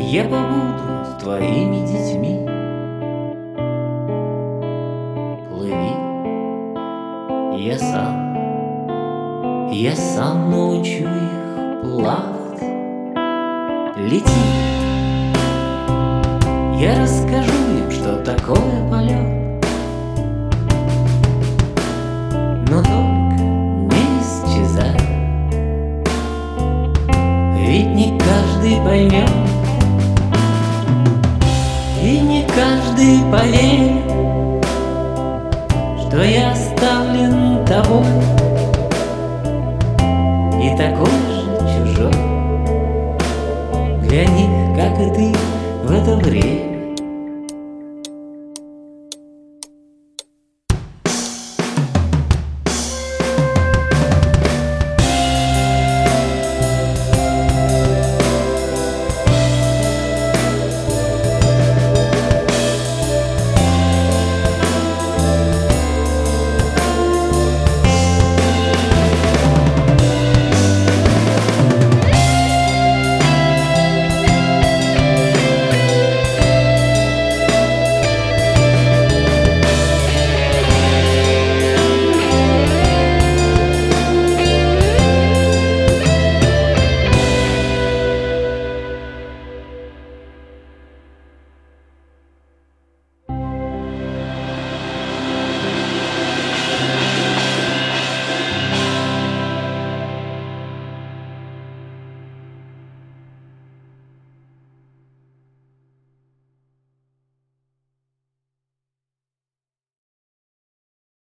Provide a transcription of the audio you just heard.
Я побуду с твоими детьми. Плыви, я сам научу их плавать. Лети, я расскажу им, что такое полет. Но только не исчезай, ведь не каждый поймет, и не каждый поверит, что я оставлен тобой и такой же чужой для них, как и ты в это время.